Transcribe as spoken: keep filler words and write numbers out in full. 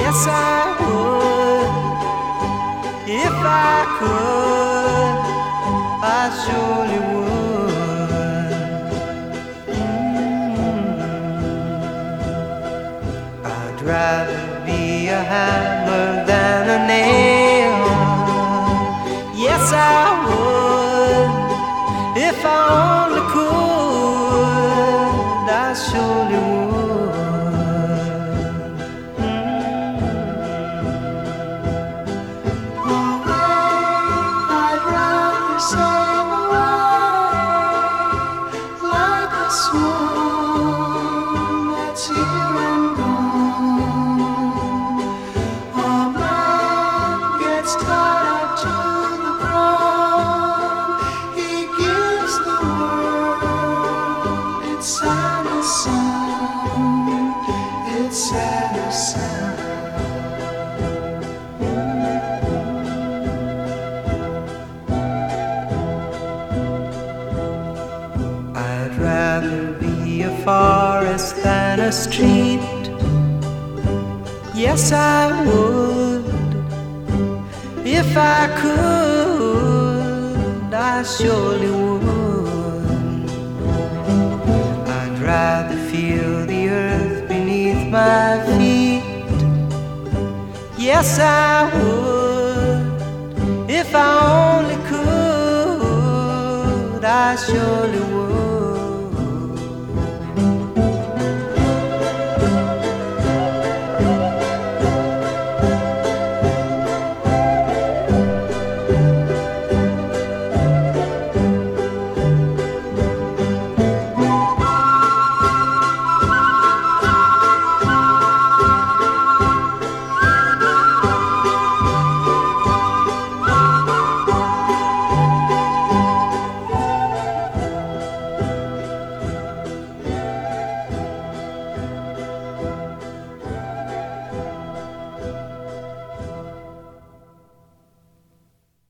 Yes, I would. If I could, I surely would. Mm. I'd rather be a hammer than a nail. Yes, I would. If I only could, I surely would. I'd rather be a forest than a street. Yes, I would. If I could, I surely would. I'd rather feel the earth beneath my feet. Yes, I would. If I only could, I surely would.